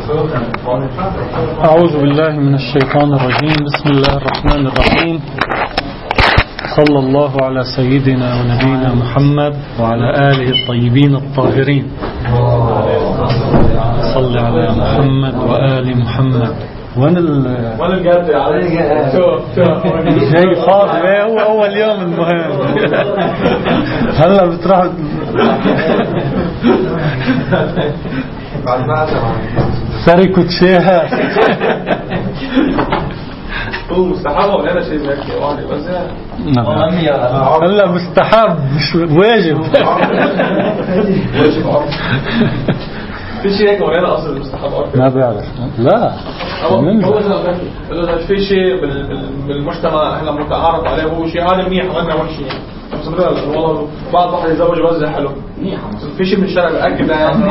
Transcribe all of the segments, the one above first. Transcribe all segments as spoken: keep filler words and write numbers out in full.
أعوذ بالله من الشيطان الرجيم. بسم الله الرحمن الرحيم. صلى الله على سيدنا ونبينا محمد وعلى آله الطيبين الطاهرين. صل على محمد وآل محمد. وانا ال وانا الجد شوف شوف جاي فاضي. هو اول يوم المهم. هلا بتروح ساري كوتشيها. هو مستحب ولا انا شيء زي واحد بس هلا مستحب مش واجب. واجب في شيء هيك ولا اصلا المستحب اكثر ما بعرف. لا هو هو في شيء بالمجتمع احنا متعارف عليه. هو شيء هذا منيح وانا وحش يعني. بس والله بعض واحد يتزوج وزع حلو منيح. في شيء من الشارع باكد يعني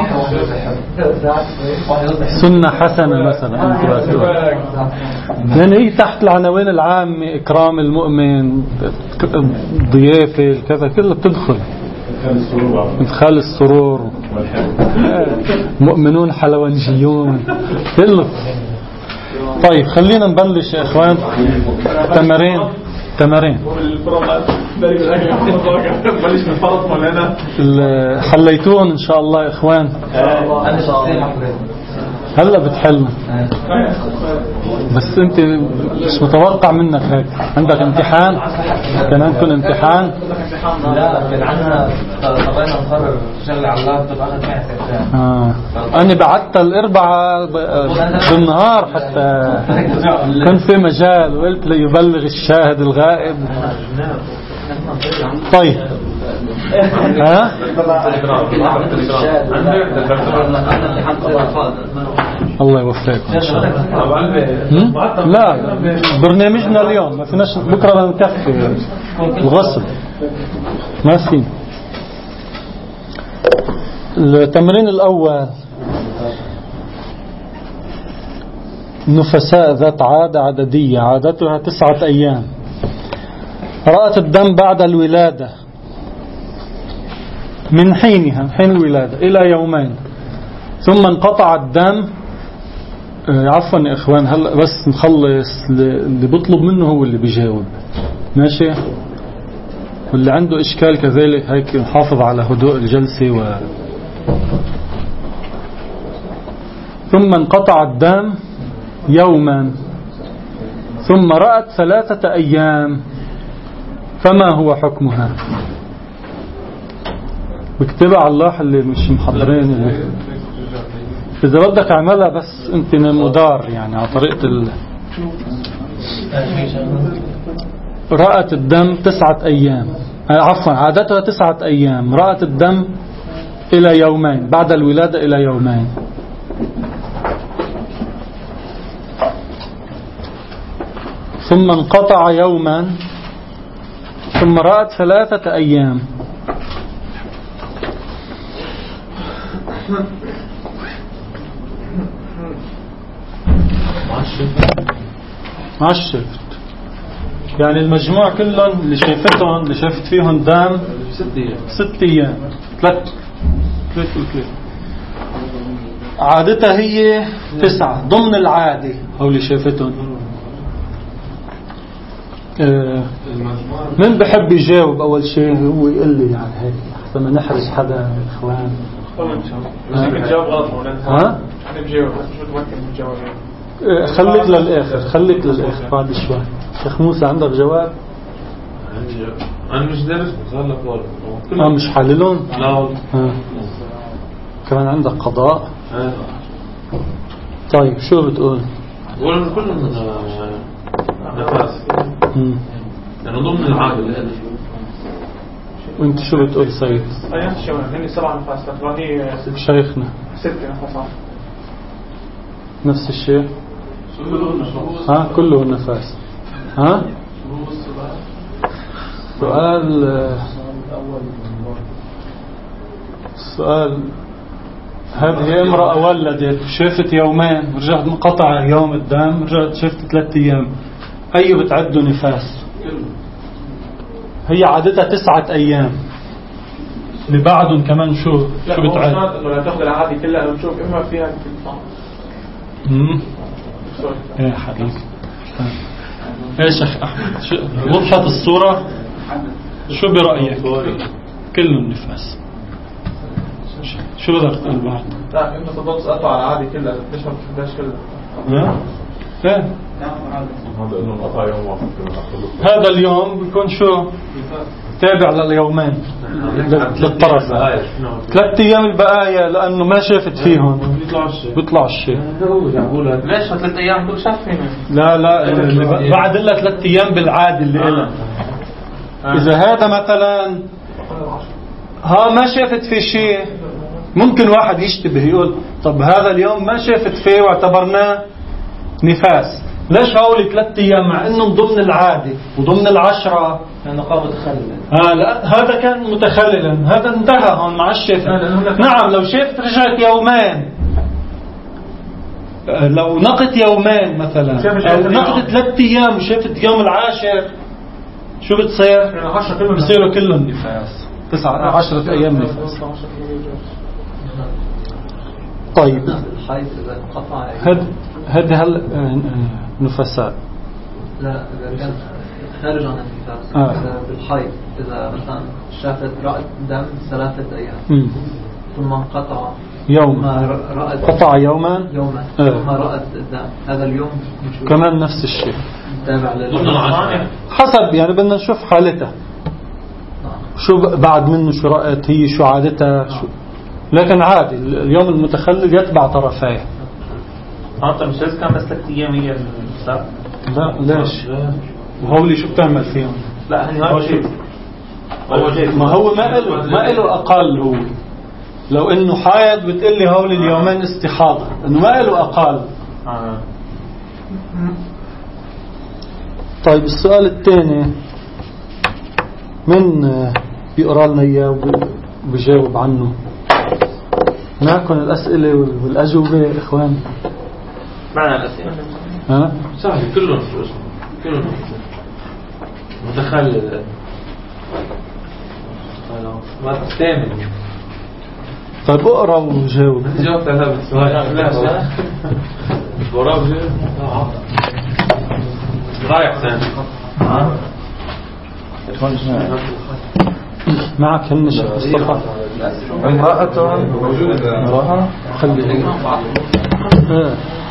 سنة حسنة مثلا. يعني هي تحت العناوين العامة: إكرام المؤمن، ضيافة، كذا كله بتدخل. إدخال السرور، مؤمنون حلوانجيون كله. طيب خلينا نبلش يا إخوان. تمارين تمارين بلش من فرط مولانا. حليتون إن شاء الله يا إخوان. هلا بتحلنا بس انت مش متوقع منك هيك. عندك امتحان؟ كان عندكم امتحان؟ لا كان عندنا طبعنا نقرر شغله على اللابتوب اخذ معي ساعتين. اه انا بعت الاربعاء بالنهار حتى كان في مجال، وقلت ليبلغ الشاهد الغائب. طيب ها الله يوفقك ان شاء الله. لا برنامجنا اليوم ما فيناش، بكره نكفي الغسل ما في. التمرين الاول: نفساء ذات عادة عددية عادتها تسعة أيام. رأت الدم بعد الولادة من حينها من حين الولادة إلى يومين، ثم انقطع الدم. عفوا يا إخوان، هلا بس نخلص. اللي بطلب منه هو اللي بيجاوب، ماشي؟ واللي عنده إشكال كذلك هيك نحافظ على هدوء الجلسة. و... ثم انقطع الدم يوما، ثم رأت ثلاثة أيام، فما هو حكمها؟ بكتبها على الله اللي مش محضرين. اللي إذا بدك اعملها بس أنت مدار يعني على طريقة ال... رأت الدم تسعة أيام، عفوا عادتها تسعة أيام. رأت الدم إلى يومين، بعد الولادة إلى يومين. ثم انقطع يوما، ثم رأت ثلاثة أيام. ما الشفت يعني المجموع كلهم اللي شايفتهم اللي شايفت فيهم دم ست أيام. ثلاث ثلاث ثلاث عادتها هي تسعة ضمن العادة. هو اللي شايفتهم. من بحب يجاوب أول شيء؟ هو يقول لي يعني هيك أحسن ما نحرج حدا من إخوان. بتجاوب غلط مولانا. ها؟ أنا بجاوب مش متمكن من الجواب. خليك للآخر خليك للآخر بعد شوي. شيخ موسى عندك جواب؟ عندي جواب. أنا مش دارس بصار لك والله. آه مش حللون؟ لا والله. آه. كمان عندك قضاء؟ آه. طيب شو بتقول؟ بقول من كل نفس لأنه ضمن العادة. وانت شو بتقول سيد؟ أيام الشباب هني سبع نفاسات وهني شيخنا ست نفاسات نفس الشيء. ها كله النفاس. ها سؤال سؤال هذه امرأة ولدت شافت يومين، رجعت انقطع يوم الدم، رجعت شافت ثلاثة أيام. أي بتعدوا نفاس؟ هي عادتها تسعة أيام. اللي بعدهم كمان شو شو بتعد؟ لا تاخذ العادي كلها. نشوف إما فيها امم ايه حبيبي ايش يا احمد شو وضحت الصورة؟ شو برأيك؟ كله النفاس. شو بدك تقول بعد؟ لا انت تفضل تقطع على العادي كلها ليش ما بتحبهاش كلها؟ ايه هذا اليوم بيكون شو تابع لليومين للطرف ثلاث ايام البقايا لانه ما شافت فيهم بيطلع الشيء. ليش ثلاث ايام كل شاف فيهم؟ لا لا اللي بعد لها ثلاث ايام بالعادي اللي لها. اذا هذا مثلا ها ما شافت فيه شيء ممكن واحد يشتبه يقول طب هذا اليوم ما شافت فيه واعتبرناه نفاس، ليش هولي ثلاث ايام مع انه ضمن العادي وضمن العشرة لانه قام متخللا. آه لا هذا كان متخللا، هذا انتهى هون مع الشافت. نعم لو شافت رجعت يومين، لو نقت يومين مثلا او نقت ثلاث ايام وشافت يوم العاشر شو بتصير؟ بصيروا كلهم نفاس، تسعة عشرة ايام نفاس. طيب هد هد هل نفساء لا اذا كان خارج عن النفاس آه. اذا بالحيض اذا مثلا شافت رأت دم ثلاثة ايام مم. ثم انقطع يوما قطع يوما يوما آه. ثم رأت الدم هذا اليوم كمان نفس الشيء تابع للعشرة حسب يعني بدنا نشوف حالتها شو بعد منه شو رأت هي شو عادتها شو. لكن عادي اليوم المتخلل يتبع طرفيه. انت مش لازم كان بس ثلاث ايام هي السبت؟ لا ليش وهولي شو بتعمل فيهم؟ لا هني هذا شيء ما هو ما له ما له اقل. هو لو انه حايض بتقول لي هولي اليومين استحاضه انه ما له اقل. آه. طيب السؤال الثاني من بيقرا لنا اياه وبيجاوب عنه؟ معكم الاسئله والاجوبه يا اخوان؟ معنا الاسئله ها سهل كلهم كلهم متخلل ما تستعمل. طيب اقرا وجاوب. جاوبت على هذا السؤال لا وراه رايح ثاني معك هن شيخ مصطفى امرأة موجودة امرأة خلي اه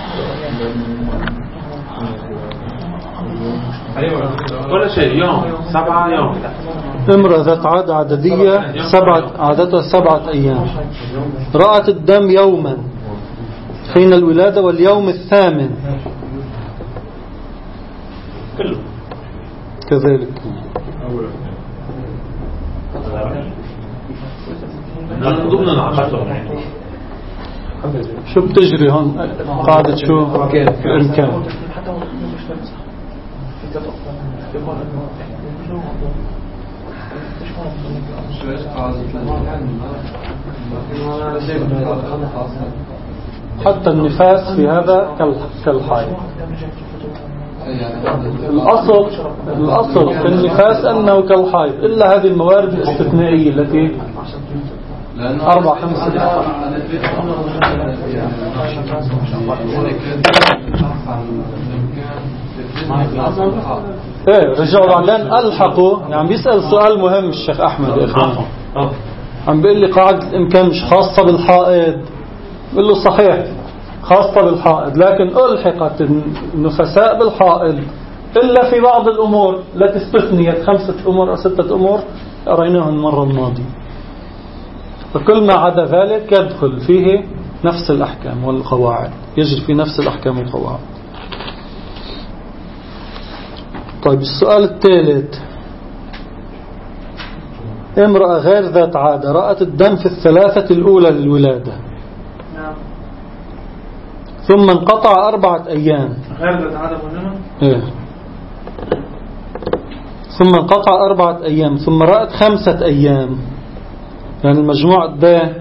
ولا شيء يوم سبعة يوم. امرأة ذات عادة عددية سبعة عادتها سبعة أيام رأت الدم يوما حين الولادة واليوم الثامن كله كذلك. من ضمن العشرة شو بتجري هون قاعدة شو الإمكان؟ حتى النفاس في هذا كالحيض. الأصل الأصل في النفاس أنه كالحيض إلا هذه الموارد الاستثنائية التي أربع خمسة. ايه رجعوا بعدين ألحقوا. يعني بيسأل سؤال مهم الشيخ أحمد يا إخوان. عم بيقول لي قاعدة الإمكان مش خاصة بالحائض. بقول له صحيح خاصة بالحائض لكن ألحقت النفساء بالحائض إلا في بعض الأمور التي استثنيت خمسة أمور أو ستة أمور قريناها المرة الماضية. فكل ما عدا ذلك يدخل فيه نفس الأحكام والقواعد يجري في نفس الأحكام والقواعد. طيب السؤال الثالث امرأة غير ذات عادة رأت الدم في الثلاثة الأولى للولادة ثم انقطع أربعة أيام. غير ذات عادة مهمة؟ إيه. ثم انقطع أربعة أيام ثم رأت خمسة أيام يعني المجموع ده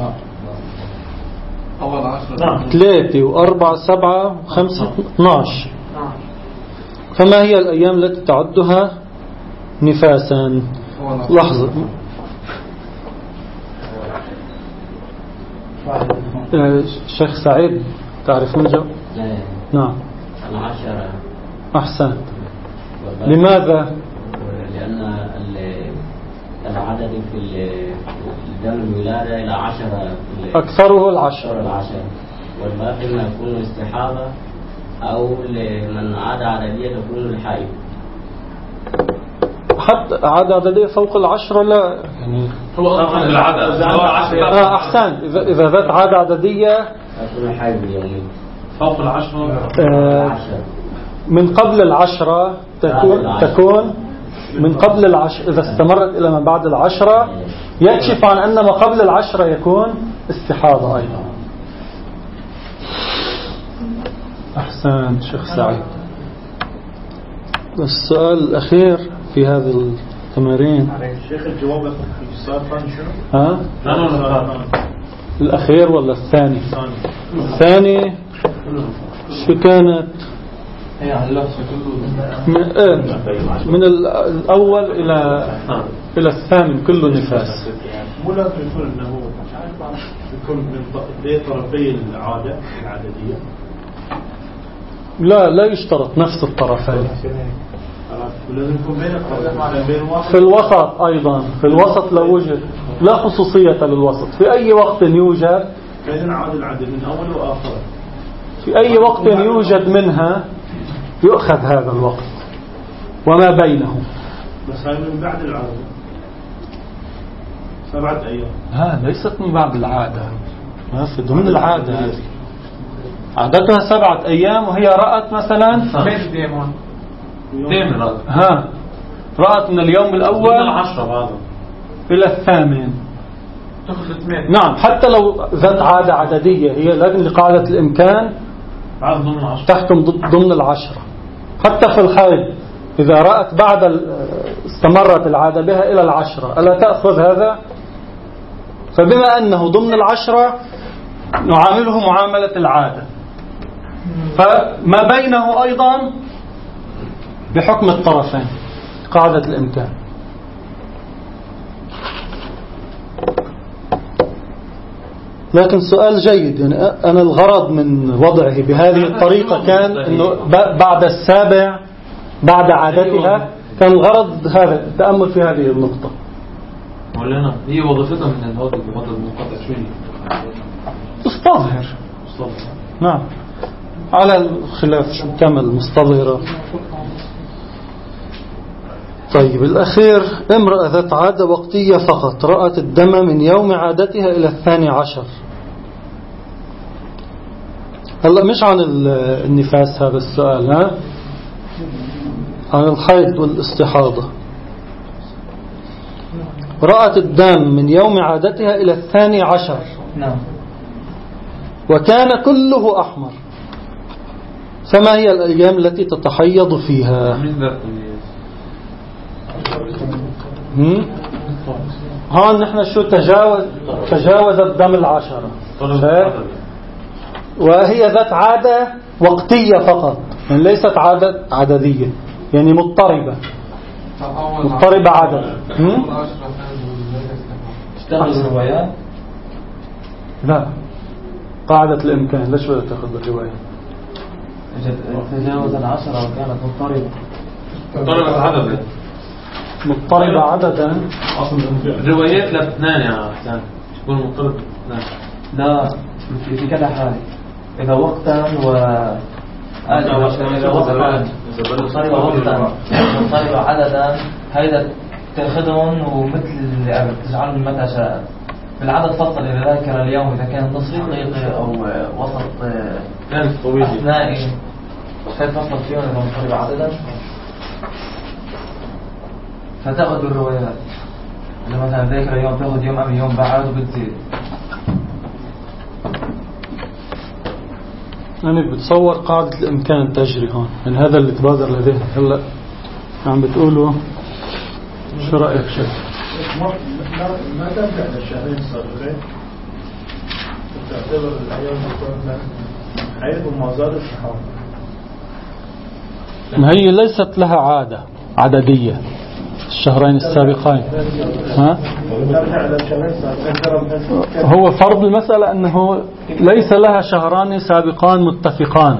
ثلاثة وأربعة سبعة وخمسة اثناش. فما هي الأيام التي تعدها نفاسا؟ لحظة شيخ سعيد تعرفون الجواب؟ لا. نعم. العشرة. أحسنت. لماذا؟ لأن العدد في دم الولادة إلى عشرة، أكثره العشرة العشرة والباقي ما يكون استحاضة أو لمن عاد عددية تكون الحائض. حتى عادة عددية فوق العشرة لا يعني هو العدد آه أحسن. إذا إذا ذات عادة عددية تكون الحائض اليومي فوق العشرة. آه من قبل العشرة تكون تكون من قبل العشرة. إذا استمرت إلى ما بعد العشرة يكشف عن أن ما قبل العشرة يكون استحاضة أيضا. أحسن شيخ سعيد. السؤال الأخير في هذه التمارين. شيخ الجواب في السؤال الثاني شنو؟ ها؟ الأخير ولا الثاني؟ الثاني شو كانت؟ من, من الأول إلى إلى الثامن كله نفاس. مو لازم يكون إنه يكون من طرفي العادة العددية. لا لا يشترط نفس الطرفين. لازم يكون بين الطرفين. في الوسط أيضا، في الوسط لا وجد، لا خصوصية للوسط. في أي وقت يوجد بين عاد العدد من أول وآخر، في أي وقت يوجد منها يؤخذ هذا الوقت وما بينه. بس هاي من بعد العادة سبعة أيام. ها ليست من بعد العادة، ما في ضمن العادة هذه. عادتها سبعة أيام وهي رأت مثلا ها رأت من اليوم الأول إلى الثامن. نعم حتى لو ذات عادة عددية هي، لكن لقاعدة الإمكان تحكم ضمن العشرة. حتى في الحيض إذا رأت بعد استمرت العادة بها إلى العشرة ألا تأخذ هذا؟ فبما أنه ضمن العشرة نعامله معاملة العادة، فما بينه أيضا بحكم الطرفين قاعدة الإمكان. لكن سؤال جيد. يعني أنا الغرض من وضعه بهذه الطريقة كان أنه بعد السابع بعد عادتها كان الغرض هذا التأمل في هذه النقطة. مولانا هي وظيفتها من الهواء بوضع المنقطع شوي تستظهر. نعم على الخلاف شو كمل مستظهرة. طيب الأخير، امرأة ذات عادة وقتية فقط رأت الدم من يوم عادتها إلى الثاني عشر. هلأ مش عن النفاس هذا السؤال، ها؟ عن الحيض والاستحاضة. رأت الدم من يوم عادتها إلى الثاني عشر نعم وكان كله أحمر، فما هي الأيام التي تتحيض فيها؟ هون نحن شو تجاوز تجاوز الدم العشرة، وهي ذات عادة وقتية فقط، يعني ليست عادة عددية، يعني مضطربة مضطربة عدد. اشتغل الروايات؟ لا، قاعدة الإمكان. ليش بدأت تأخذ الرواية؟ تجاوز العشرة وكانت مضطربة مضطربة عددا مضطربة عددا. روايات لاثنان يا حسان تكون مضطربة اثنان. لا في كذا حالة، إذا وقتا و إذا وقتا مضطربة وقتا مضطربة عددا، هيدا تأخذهم ومثل اللي قبل تجعلهم متى شاء. بالعدد فصل إذا ذاكر اليوم إذا كان نصف دقيقة أو وسط كانت طويلة أثنائي هي فصل فيهم إذا مضطربة عددا. فتأخذ الروايات، إذا مثلا ذاكر يوم تأخذ يوم قبل يوم بعد وبتزيد. أنا بتصور قاعدة الإمكان تجري هون، يعني هذا اللي تبادر لذهني هلا عم بتقوله. شو رأيك شيخ؟ ما ترجع للشهرين الصغيرين تعتبر الأيام تكون حيث وما زاد الصحابة. ما هي ليست لها عادة عددية. الشهرين السابقين. ها؟ هو فرض المسألة أنه ليس لها شهران سابقان متفقان.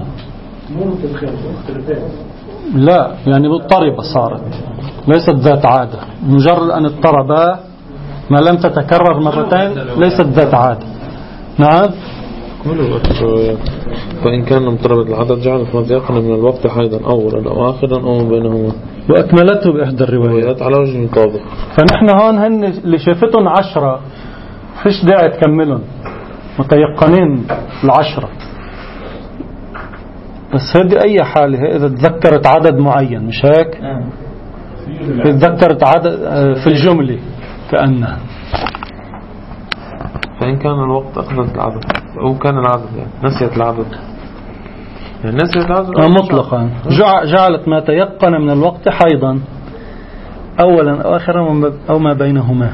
لا يعني مضطربة صارت، ليست ذات عادة. مجرد أن اضطربا ما لم تتكرر مرتين ليست ذات عادة. نعم. فإن كان مضطرب العدد جعل فرض يقن من الوقت حيضا أولا أو آخرا أو بينهما، وأكملته بإحدى الروايات على وجه مطابق. فنحن هون هن اللي شافتهم عشرة، فيش داعي تكملهم، متيقنين العشرة. بس هذه أي حالة إذا تذكرت عدد معين، مش هيك؟ تذكرت عدد في الجملة كأنها. فإن كان الوقت أخذت العدد أو كان العدد يعني نسيت العدد، يعني نسيت العدد مطلقا جعلت ما تيقن من الوقت حيضا أولا أو آخرا أو ما بينهما،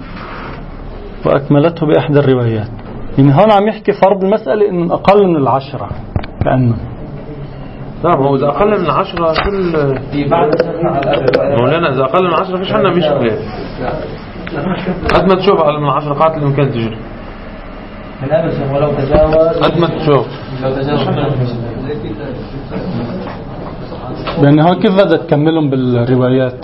وأكملته بإحدى الروايات. يعني هون عم يحكي فرض المسألة إنه أقل من العشرة كأنه. نعم، هو إذا أقل من عشرة كل مولانا إذا أقل من عشرة فيش عنا مشكلة. قد ما تشوف أقل من عشرة قاتل ممكن تجري من أبسه ولو تجاوز قد ما تشوف. لأن هون كيف بدأت تكملهم بالروايات؟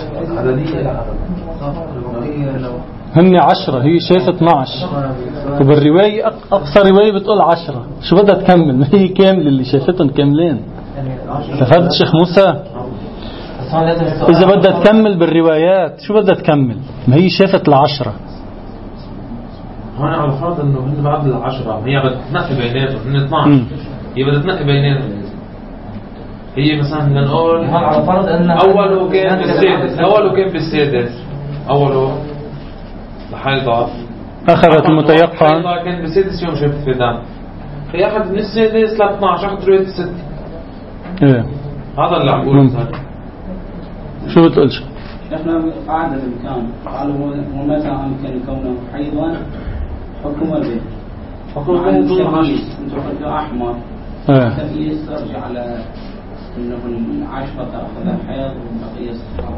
هن عشرة، هي شايفة اثناشر، وبالرواية أقصى رواية بتقول عشرة. شو بدها تكمل؟ هي كاملة اللي شايفتهم كاملين. تفضل شيخ موسى، إذا بدها تكمل بالروايات شو بدها تكمل؟ ما هي شافت العشرة. هون على فرض إنه هن بعد العشرة هي بدها تنقي بيناتهم، هن اثناشر هي بدها تنقي بيناتهم. هي مثلا بدنا نقول على فرض إن أوله كان بالسادس، أوله كان بالسادس، أوله لحيضة أخذت المتيقن كان بالسادس يوم شفت في دم، هي أخذت من السادس ل اثناشر، أخذت رواية الست. إيه هذا اللي عم بقوله. شو بتقول؟ شو شفنا قاعدة الإمكان قالوا ومتى أمكن كونه حيضا حكم البيت حكم البيت طول العشر. أنتم قلتوا أحمر تمييز ترجع على إنه من عشرة أخذ الحيض وبقية الصحابة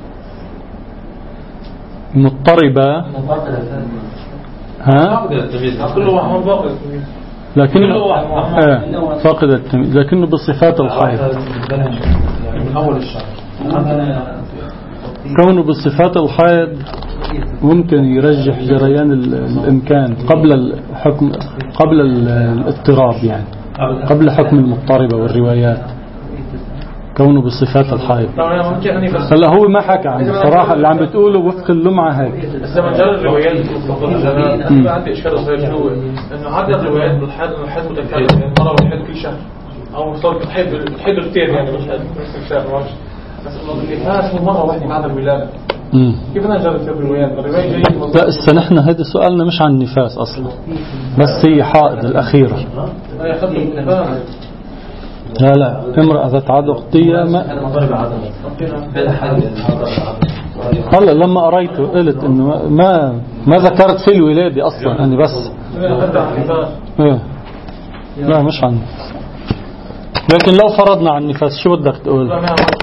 مضطربة. ها كله واحد باقي لكنه آه فاقد التمييز لكنه بصفات الحيض من أول الشهر. كونه بصفات الحيض ممكن يرجح جريان الإمكان قبل الحكم قبل الاضطراب، يعني قبل حكم المضطربة والروايات. كونه بصفات الحيض. هلا هو ما حكى عنه صراحة، اللي عم بتقوله وفق اللمعة هيك. بس لما جرى الروايات أنا عندي إشكال صغير شو إنه عدد الروايات بالحيض الحيض متكرر، يعني مرة والحيض كل شهر أو صار بتحيض بتحيض كثير يعني مش بس شهر واحد. بس النفاس هو مرة واحدة بعد الولادة. كيف أنا جرى في الروايات؟ الرواية جاية. لا إسا نحن هذا سؤالنا مش عن النفاس أصلا، بس هي حائض الأخيرة. هي أخذت النفاس. لا لا امرأة ذات عادة وقتية ما هلا لما قريته قلت انه ما ما ذكرت في الولادة اصلا يعني بس ايه لا مش عن النفاس. لكن لو فرضنا عن النفاس شو بدك تقول؟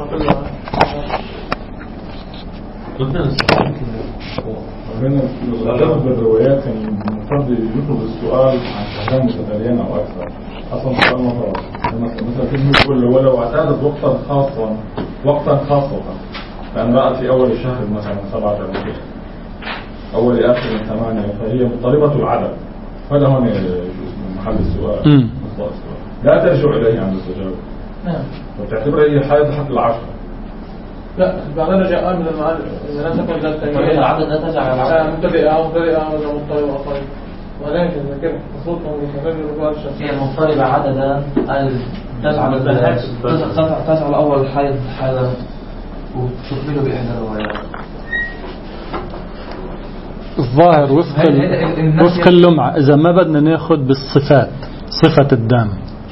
الغالب بالروايات المفروض يطلب السؤال عن شهرين متتاليين او اكثر. اصلا السؤال مفروض مثلا في يقول ولو اعتادت وقتا خاصا وقتا خاصة فان رأت في اول الشهر مثلا سبعة أشهر اول اخر من ثمانية فهي مضطربة العدد. هذا هون محل السؤال. لا ترجع اليه عند التجاوب وتعتبر هي حائض حتى العشرة. لا بعدين رجع من المعارف إذا لم تكن ذات تنمية العدد لا ترجع على العدد مبتدئة أو مبتدئة أو مضطربة أو طيب ولكن كده مفروض هي المضطربة عددا تجعل أول الحيض حيضا وتقبله بإحدى الروايات. الظاهر وفق وفق اللمعة إذا ما بدنا ناخد بالصفات صفة الدم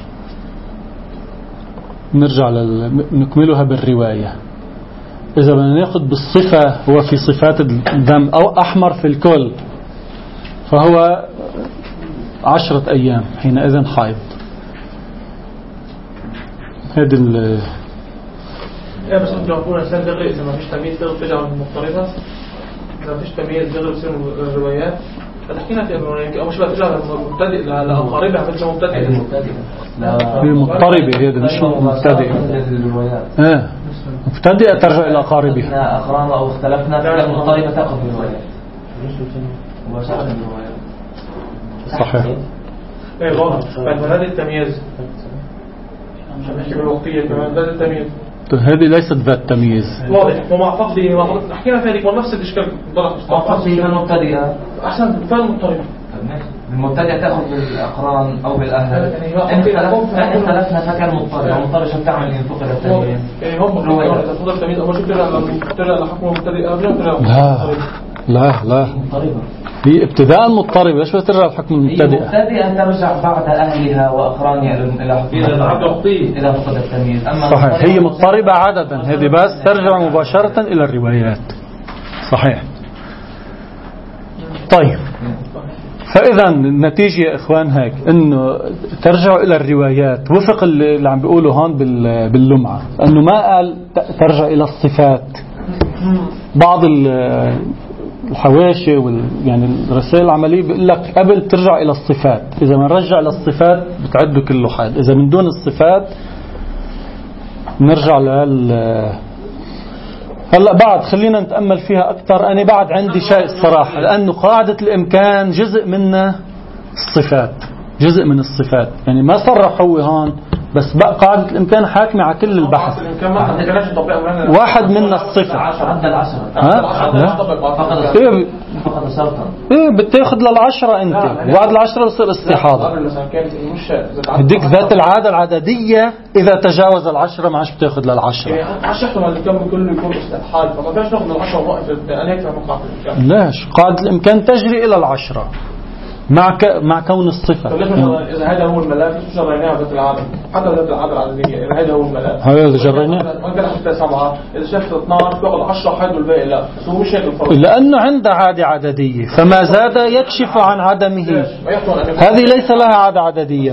نرجع نكملها بالرواية. إذا بدنا ناخد بالصفة هو في صفات الدم أو أحمر في الكل فهو عشرة أيام حينئذ حائض. هذه ايه بس انتوا تقولوا الانسان دغري اذا ما فيش تمييز دغري بترجع للمضطربه، اذا ما فيش تمييز دغري بتصير الروايات. حكينا في او مش بترجع للمبتدئ لاقاربها مثل مبتدئ هي مضطربه، هي مش مبتدئه. ايه مبتدئه ترجع الى اقاربها. اقران او اختلفنا في مضطربه تاخذ الروايات مباشره الروايات. صحيح. ايه واضح. فهذا التمييز مش بنحكي بالوقتيه كمان ذات التمييز. هذه ليست ذات تمييز. واضح. ومع فقدي مع فقد حكينا في هذيك ونفس الاشكال ضلت مع فقدي المبتدئه احسن فعل مضطرب. المبتدئ تاخذ بالاقران او بالاهل. ان اختلفنا فكان مضطرب. المضطرب شو بتعمل ان فقد التمييز؟ يعني هم اذا فقد التمييز اول شيء ترجع لحكم المبتدئ قبل لا لا لا مضطربه. هي ابتداء مضطربه. ليش بترجع لحكم المبتدئه؟ المبتدئه ترجع بعد اهلها واقرانها الى حكم اذا فقد التمييز. اما صحيح هي مضطربه عددا، هذه بس ترجع مباشره الى الروايات. صحيح. طيب فإذا النتيجة يا إخوان هيك إنه ترجعوا إلى الروايات وفق اللي عم بيقولوا هون باللمعة، إنه ما قال ترجع إلى الصفات. بعض الحواشي وال يعني الرسائل العملية بيقول لك قبل ترجع إلى الصفات، إذا ما نرجع إلى الصفات بتعدوا كله حاد، إذا من دون الصفات نرجع لل هلا بعد خلينا نتأمل فيها أكثر. أنا بعد عندي شيء الصراحة، لأنه قاعدة الإمكان جزء منها الصفات، جزء من الصفات، يعني ما صرح هو هون بس بقى قاعدة الإمكان حاكمة على كل البحث. واحد منا الصفة. عدى العشرة. ها؟ إيه فقد شرطا. إيه بتاخذ للعشرة أنت، وبعد العشرة بصير استحاضة. هديك ذات العادة العددية إذا تجاوز العشرة ما عادش بتاخذ للعشرة. عشرة اللي كان كله يكون استحاضة، فما فيش ناخذ للعشرة وقف. أنا هيك فهمت قاعدة الإمكان. ليش؟ قاعدة الإمكان تجري إلى العشرة مع ك... مع كون الصفة. إذا هذا هو الملاك شو جريناها ذات العادة، حتى ذات العادة العددية إذا هذا هو الملاك. هذا جريناه. ما كان حتى سبعة، إذا شفت اثناشر بياخذ عشرة حد والباقي لا، بس هو مش هيك الفرق. لأنه عنده عادة عددية، فما زاد يكشف عن عدمه. هذه ليس لها عادة عددية.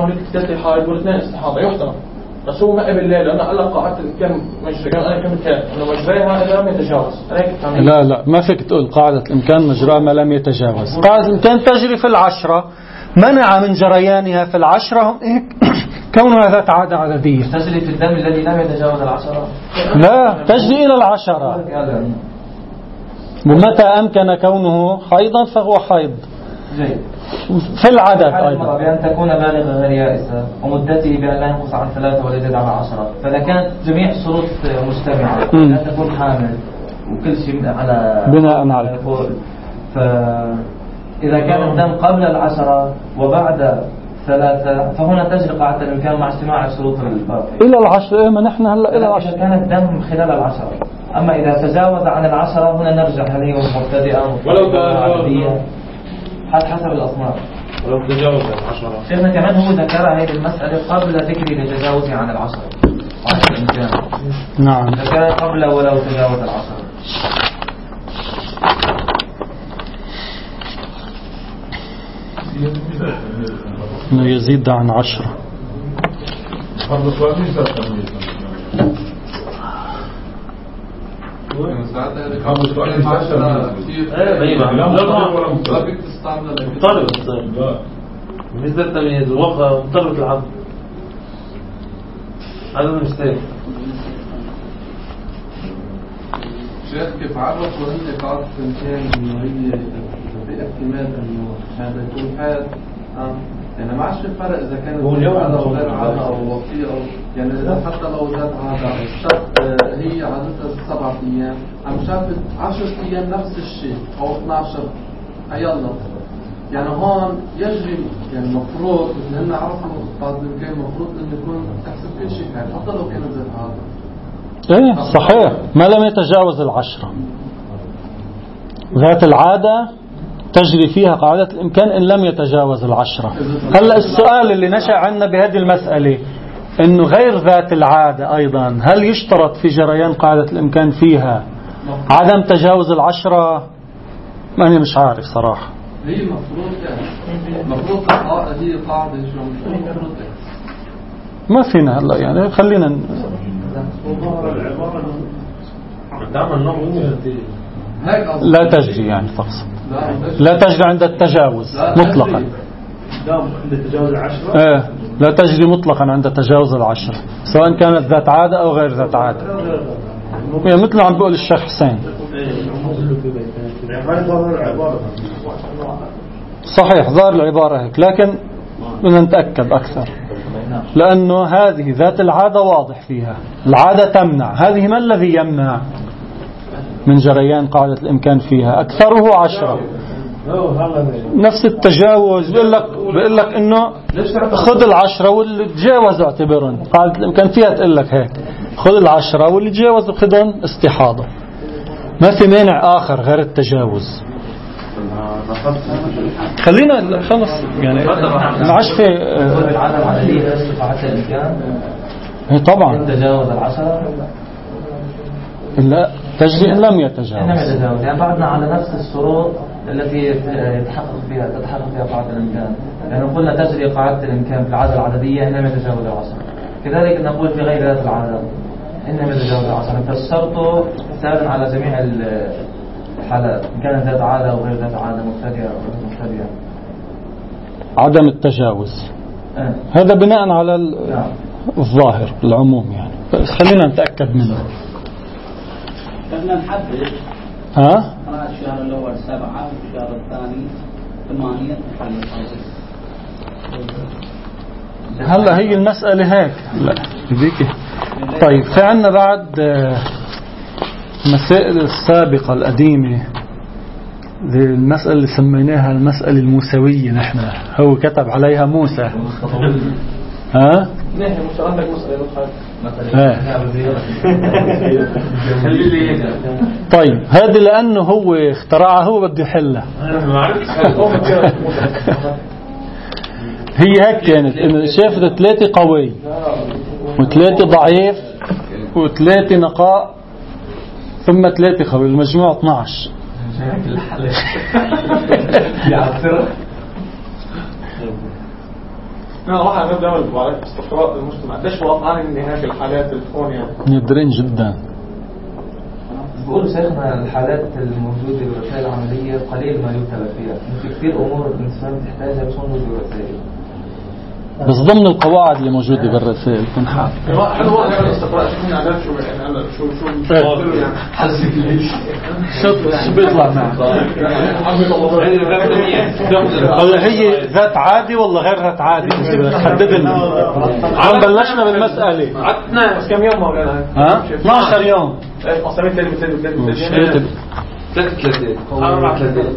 يحترم. بس هو ما قبل ليه لأنه قال لك قاعدة الإمكان مجرى. كان أنا كملت إنه مجريها إذا لم يتجاوز. لا لا ما فيك تقول قاعدة الإمكان مجرى ما لم يتجاوز. قاعدة الإمكان تجري في العشرة، منع من جريانها في العشرة هم إيه كونها ذات عادة عددية. تجري في الدم الذي لم يتجاوز العشرة. لا تجري إلى العشرة، ومتى أمكن كونه حيضا فهو حيض. جيد. في العدد أيضا بأن تكون بالغة غير يائسة ومدته بأن لا ينقص عن ثلاثة ولا يزيد على عشرة. فإذا كانت جميع الشروط مجتمعة لا تكون حامل وكل شيء على بناء على فإذا كان الدم قبل العشرة وبعد ثلاثة فهنا تجري قاعدة الإمكان مع اجتماع الشروط الباقية إلى العشرة. إيه ما نحن هلا إلى العشرة. إذا كان الدم خلال العشرة. أما إذا تجاوز عن العشرة هنا نرجع هل هي مبتدئة عادية حسب الأصناف. ولو تجاوز العشرة. شيخنا كمان هو ذكر هذه المسألة قبل ذكر لتجاوزه عن العشرة. عشر الإمكان. نعم. ذكر قبل ولو تجاوز العشرة. إنه يزيد عن عشرة. بالنسبة للتمييز الوقت مضطربة العبد هذا المستيق. شيخ كيف عرف وهي قاعدة الإمكان إنه هي في احتمال إنه هذا يكون حال يعني ما عادش في فرق إذا كانت عادة أو غير عادة أو وقتية أو يعني حتى لو ذات عادة هي عادتها سبعة أيام عم شافت عشرة أيام نفس الشيء أو اثناشر أيلا يعني هون يجري يعني المفروض إن هن عرفوا قاعدة الإمكان المفروض إنه يكون تحسب كل شيء حال حتى لو كانت ذات عادة. إيه صحيح ما لم يتجاوز العشرة. ذات العادة تجري فيها قاعدة الإمكان إن لم يتجاوز العشرة. هلأ السؤال اللي نشأ عنا بهذه المسألة إنه غير ذات العادة أيضا هل يشترط في جريان قاعدة الإمكان فيها عدم تجاوز العشرة؟ ما أنا مش عارف صراحة. هي مفروض يعني مفروض هي قاعدة شو مفروض ما فينا هلا يعني خلينا لا تجري يعني تقصد لا تجري عند التجاوز مطلقا. عند تجاوز العشرة ايه لا تجري مطلقا عند تجاوز العشرة سواء كانت ذات عادة أو غير ذات عادة. يعني مثل عم بقول الشيخ حسين صحيح ظاهر العبارة هيك، لكن بدنا نتأكد أكثر لأنه هذه ذات العادة واضح فيها العادة تمنع، هذه ما الذي يمنع من جريان قاعدة الإمكان فيها؟ أكثره عشرة. نفس التجاوز بيقول لك بيقول لك إنه خذ العشرة واللي تجاوز اعتبرن قاعدة الإمكان فيها، تقول لك هيك خذ العشرة واللي تجاوز خذن استحاضة. ما في مانع آخر غير التجاوز. خلينا خلص يعني نعيش في العادة العادية قاعدة الإمكان هي طبعا تجاوز العشرة لا تجري إن لم يتجاوز. إنما يتجاوز يعني بعدنا على نفس الشروط التي يتحقق فيها تتحقق فيها قاعدة الإمكان. يعني قلنا تجري قاعدة الإمكان في العادة العددية إنما يتجاوز العشرة، كذلك نقول في غير ذات العادة إنما يتجاوز العشرة. فالشرط سائر على جميع الحالات إن كانت ذات عادة أو غير ذات عادة مبتدئة أو غير مبتدئة. عدم التجاوز أه. هذا بناء على الظاهر العموم يعني، بس خلينا نتأكد منه. بدنا نحدد ها؟ الشهر الأول سبعة والشهر الثاني ثمانية. هلا هي المسألة هيك لا هذيك. طيب في عنا بعد مسائل السابقة القديمة زي المسألة اللي سميناها المسألة الموسوية، نحن هو كتب عليها موسى. ها؟ نحن مش عندك مسألة طيب هذا لأنه هو اخترعها هو بده يحلها. هي هيك كانت إنه شافت ثلاثة قوي وثلاثة ضعيف وثلاثة نقاء ثم ثلاثة قوي، المجموع اثني عشر. أنا راح أبدأ على استقراء المجتمع. ليش واقعان إن هناك الحالات الفونية يدرين جدا. بقول شيخنا الحالات الموجودة بالرسائل العملية قليل ما يبتلى فيها، في كثير أمور الإنسان تحتاجها بصنع بالرسائل. بس ضمن القواعد اللي موجودة بالرسائل تنحط. حلو هذا الاستقراء شو هنا شو يعني شو شو يعني حسيت ليش شو شو بيطلع معك؟ ولا هي ذات عادي ولا غير ذات عادي؟ حدد لنا. عم بلشنا بالمسألة. عدنا بس كم يوم مولانا؟ ها؟ اثني عشر يوم. ايش قسمت ثلاثة ثلاثة ثلاثة ثلاثة ثلاثة أربعة ثلاثة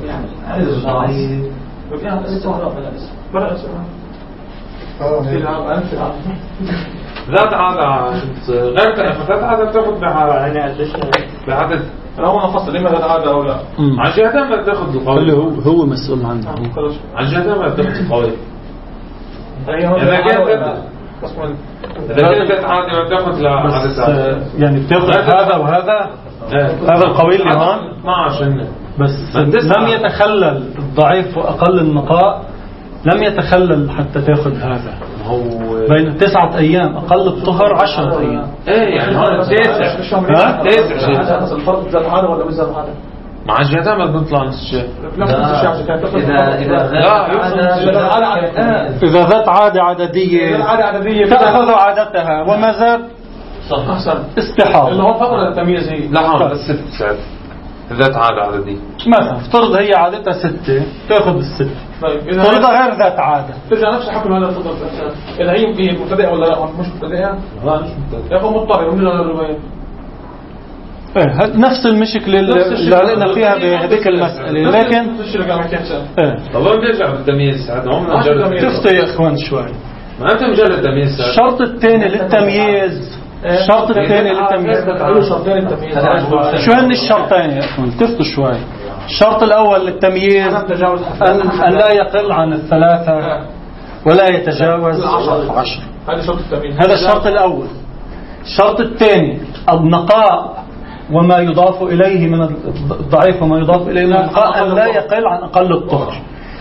ذات عادة غير ذات عادة تأخذ بعدد. أنا هو نفصل لما ذات عادة أو لا. عن جهتين ما تأخذ القوي. هو هو مسؤول عنه. عن جهتين ما تأخذ القوي. إذا كانت إذا كانت ذات عادة ما تأخذ لعدد يعني بتأخذ هذا وهذا. هذا القوي اللي هون اثني عشر بس لم يتخلل الضعيف وأقل النقاء، لم يتخلل حتى تأخذ هذا. هو بين تسعة أيام أقل الطهر عشرة أيام. إيه يعني هون تسع. ها تسع شيء. الفرق ذات عادة ولا مش ذات عادة؟ مع الجهتين ما بنطلع نص الشيء. إذا إذا إذا ذات عادة عددية تأخذ عادتها وما زاد أحسن استحاضة اللي هو فقط التمييز هي. لا هون بس ست ساعات ذات عادة عددية. مثلا افترض هي عادتها ستة تأخذ الستة. طيب إذا افترضها غير ذات عادة ترجع نفس الحكم هذا الفضل. إذا هي مبتدئة ولا لا مش مبتدئة؟ لا مش مبتدئة. ياخذ مضطر من الرواية. ايه نفس المشكلة اللي علقنا فيها بهذيك المسألة، لكن ايه طب نرجع بالتمييز هذا عمرنا مجرد تفتي يا اخوان شوي. ما انت مجرد تمييز. الشرط الثاني للتمييز الشرط الثاني للتمييز شو هن الشرطين يا اخوان؟ تفتوا شوي. الشرط الاول للتمييز ان, أن لا يقل عن الثلاثة ولا يتجاوز عشر. هذا شرط التمييز. هذا الشرط الاول. الشرط الثاني النقاء وما يضاف إليه من الضعيف وما يضاف إليه من النقاء أن لا يقل عن أقل الطهر.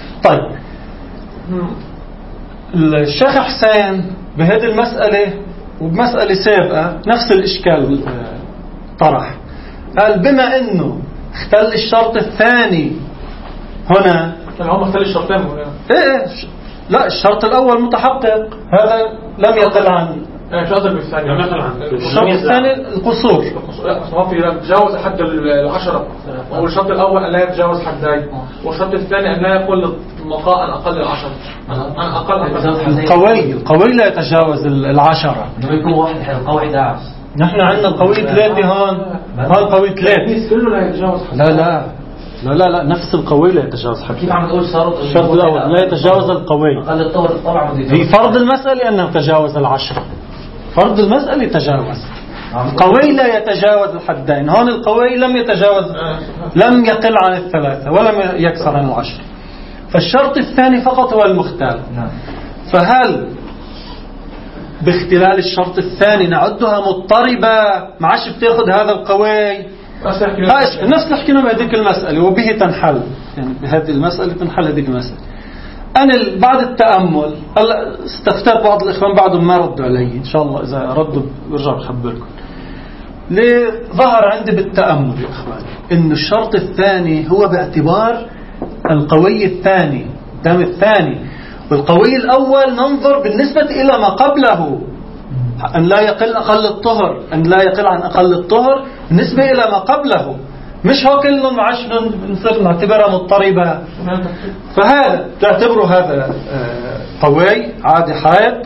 طيب الشيخ حسين بهذه المسألة وبمسألة سابقة نفس الإشكال طرح. قال بما أنه اختل الشرط الثاني هنا، هم اختل الشرطين إيه لا الشرط الأول متحقق، هذا لم يقل عن ايش قصدك بالثاني؟ الشرط الثاني القصور. لا ما في تجاوز حد العشرة. هو الشرط الأول أن لا يتجاوز حدين، والشرط الثاني أن لا يقل مقاء أقل العشرة. أنا أقل القوي القوي لا يتجاوز العشرة. إنه يكون واحد القوي داعس. نحن عندنا القوي ثلاثة هون، هون قوي ثلاثة. كله لا يتجاوز حد. لا لا لا لا لا نفس القوي لا يتجاوز حد. كيف عم تقول صارت الشرط الأول لا يتجاوز القوي. أقل الطهر طبعا. في فرض المسألة أنه تجاوز العشرة. فرض المسألة تجاوز. القوي لا يتجاوز الحدين، هون القوي لم يتجاوز، لم يقل عن الثلاثة ولم يكسر عن العشر. فالشرط الثاني فقط هو المختال. فهل باختلال الشرط الثاني نعدها مضطربة؟ ما عادش بتاخذ هذا القوي؟ نفس حكينا بهذيك المسألة وبه تنحل، يعني بهذه المسألة تنحل هذيك المسألة. أنا بعد التأمل هلا استفتيت بعض الإخوان بعضهم ما ردوا علي، إن شاء الله إذا ردوا برجع بخبركم. ليه ظهر عندي بالتأمل يا إخوان إنه الشرط الثاني هو باعتبار القوي الثاني دام الثاني، والقوي الأول ننظر بالنسبة إلى ما قبله أن لا يقل أقل الطهر، أن لا يقل عن أقل الطهر بالنسبة إلى ما قبله، مش هو كلهم معش نصير نعتبرها مضطربة. فهذا تعتبره هذا قوي عادي حائض،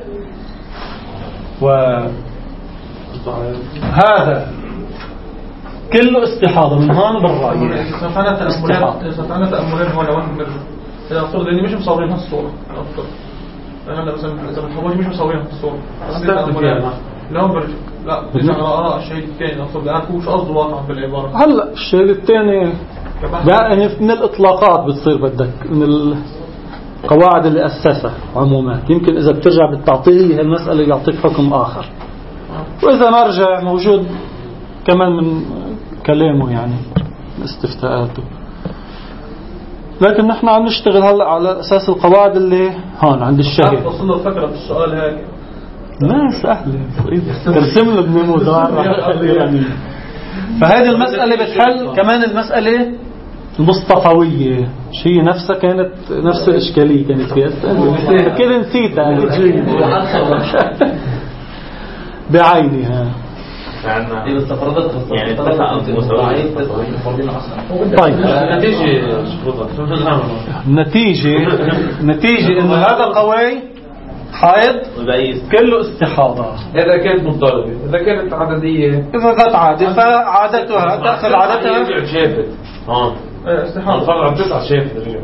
وهذا كله استحاضة من هون بالرأي. استطعنا تأملين استطعنا تأملين هون لو نرجع إذا أفترض إني مش مصورين هالصورة، أفترض أنا مثلا إذا بتحبوني مش مصورين هالصورة، لا برجع لا إذا أرى الشيء الثاني أفترض أنا كوش قصد واقع بالعبارة. هلا الشيء الثاني يعني من الإطلاقات بتصير بدك من القواعد اللي أسسها عمومات، يمكن إذا بترجع بالتعطيل هالمسألة يعطيك حكم آخر، وإذا مرجع موجود كمان من كلامه يعني استفتاءاته. لكن نحن عم نشتغل هلا على أساس القواعد اللي هون عند الشهيد. وصلنا الفكرة بالسؤال هيك ما سهل ترسم له بنموذج يعني. فهذه المسألة بتحل كمان المسألة المصطفوية، شيء نفسها كانت نفس الإشكالية كانت فيها كده نسيتها بعينها يعني استفردت يعني طيب نتيجة نتيجة إنه هذا قوي حائض كله استحاضة إذا كانت مضطربة، إذا كانت عددية، إذا ذات عادة فعادتها تأخذ عادتها شافت اه استحاضة الفرع بتسعة شافت رجع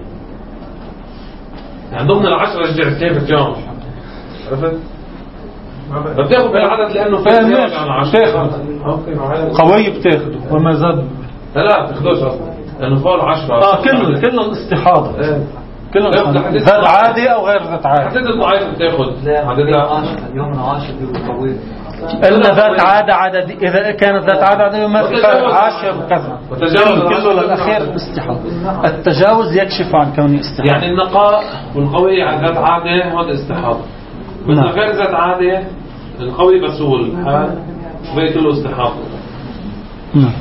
يعني ضمن العشرة رجعت شافت يوم عرفت؟ بتاخد بالعدد لأنه فاهم بتاخد قوي بتاخده وما زاد لا بتاخدوش أصلا لأنه فوق العشرة اه كله كله الاستحاضة كله ذات عادة أو غير ذات عادة. حدد الضعيف بتاخد عددها اليوم العاشر بيقول إلا ذات عادة عدد إذا كانت ذات عادة عدد ما في فرق عاشر وكذا كله للأخير استحاضة. التجاوز يكشف عن كونه استحاضة. يعني النقاء والقوي عن ذات عادة هذا استحاضة، وإذا غير ذات عادة القوي بس هو الحال بقي كله استحاضة. نعم.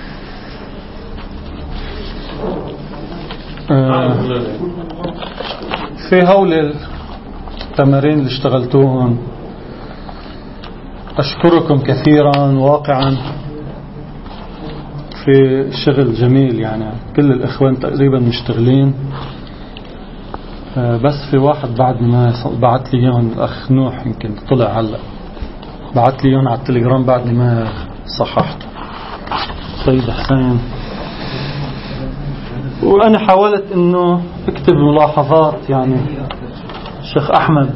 آه في هول التمارين اللي اشتغلتوهم أشكركم كثيرا واقعا، في شغل جميل يعني كل الإخوان تقريبا مشتغلين. آه بس في واحد بعد ما بعت لي اياهم الأخ نوح يمكن طلع هلا بعت لي اياهم على التليجرام بعد ما صححته. سيد حسين وأنا حاولت إنه اكتب ملاحظات يعني الشيخ أحمد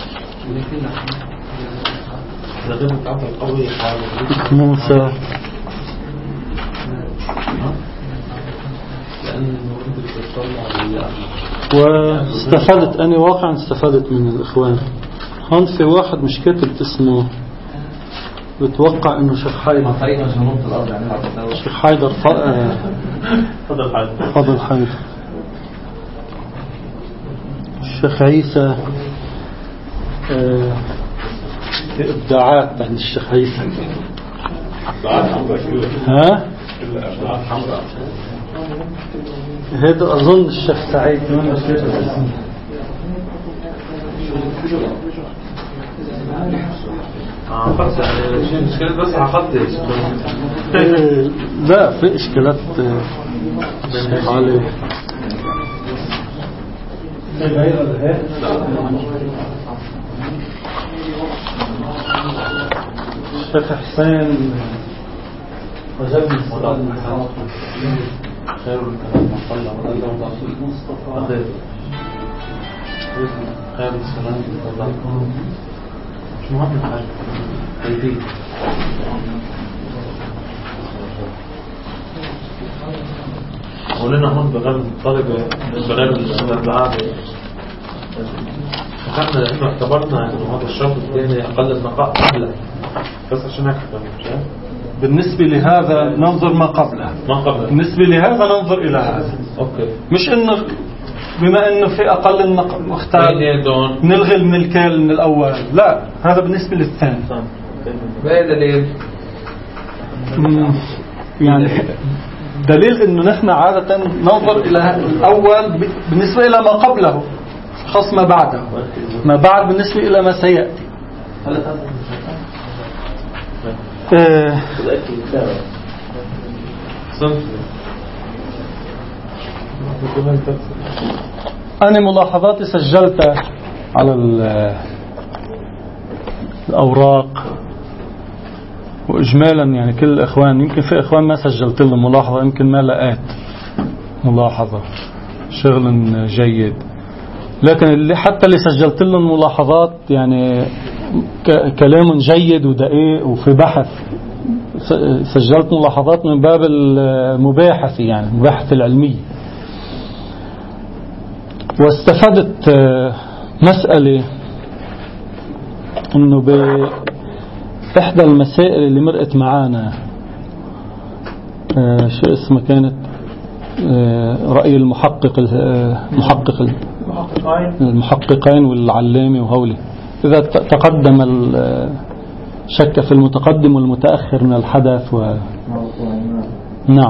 موسى واستفدت أنا واقعا استفدت من الإخوان. هون في واحد مش كاتب اسمه بتوقع انه شيخ حيدر شيخ حيدر فضل حيدر فضل حيدر الشيخ عيسى في إبداعات عند الشيخ هيثم. ها؟ هذا أظن الشيخ سعيد من الشيخ الاسم. اه بس يعني مشكلة بس عقدت لا في إشكالات عليه. الشيخ حسين وجبني الصلاة خير الكلام صلى الله عليه وسلم خير السلام الله مش مهم حاجة هيدي ولنا هون بغير الطلبة بغير الأربعاء فكرنا لأنه اعتبرنا أنه هذا الشرط الثاني أقل النقاء قبله بس عشان هيك حكمنا. بالنسبة لهذا ننظر ما قبله ما قبله بالنسبة لهذا ننظر إلى هذا. أوكي. مش إنه بما إنه في أقل النقاء مختار نلغي من الكال من الأول، لا هذا بالنسبة للثاني. ما دليل؟ يعني دليل إنه نحن عادة ننظر إلى الأول بالنسبة إلى ما قبله خاص ما بعده، ما بعد بالنسبة إلى ما سيأتي. آه أنا ملاحظاتي سجلتها على الأوراق وإجمالا يعني كل الإخوان، يمكن في إخوان ما سجلت لهم ملاحظة، يمكن ما لقيت ملاحظة، شغل جيد. لكن اللي حتى اللي سجلت لهم ملاحظات يعني كلام جيد ودقيق وفي بحث، سجلت ملاحظات من باب المباحث يعني المباحث العلمية. واستفدت مسألة انه بإحدى المسائل اللي مرقت معانا شو اسمه كانت رأي المحقق المحقق المحققين والعلامي وهولي، إذا تقدم شك في المتقدم والمتأخر من الحدث و... نعم.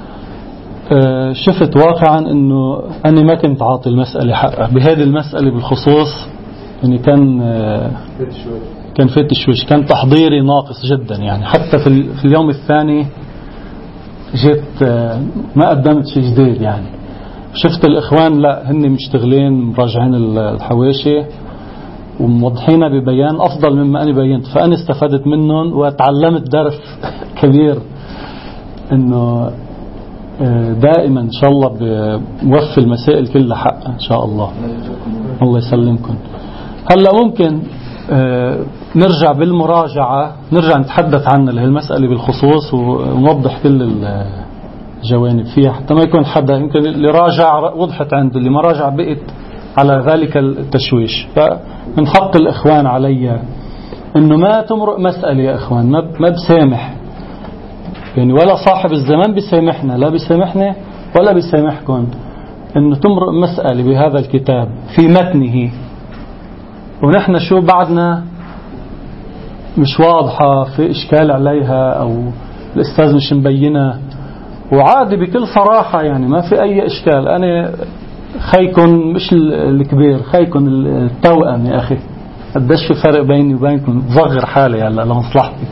شفت واقعا انه انا ما كنت عاطي المسألة حقها بهذه المسألة بالخصوص، يعني كان كان فيه تشويش، كان تحضيري ناقص جدا يعني. حتى في, في اليوم الثاني جيت ما قدمت شيء جديد يعني. شفت الإخوان لا هن مشتغلين مراجعين الحواشي وموضحينها ببيان أفضل مما أنا بينت، فأنا استفدت منهم وتعلمت درس كبير إنه دائما إن شاء الله بوفي المسائل كلها حق إن شاء الله. الله يسلمكم. هلأ ممكن نرجع بالمراجعة نرجع نتحدث عن المسألة بالخصوص ونوضح كل الجوانب فيها حتى ما يكون حدا يمكن اللي راجع وضحت عنده، اللي ما راجع بقت على ذلك التشويش. فمن حق الإخوان علي إنه ما تمرق مسألة يا إخوان، ما بسامح يعني، ولا صاحب الزمان بيسامحنا، لا بيسامحنا ولا بيسامحكم، إنه تمرق مسألة بهذا الكتاب في متنه ونحن شو بعدنا مش واضحة، في إشكال عليها أو الأستاذ مش مبينة، وعادي بكل صراحة يعني ما في أي إشكال. أنا خيكن مش الكبير، خيكن التوأم يا أخي، قديش في فرق بيني وبينكم، صغر حالي هلا لمصلحتي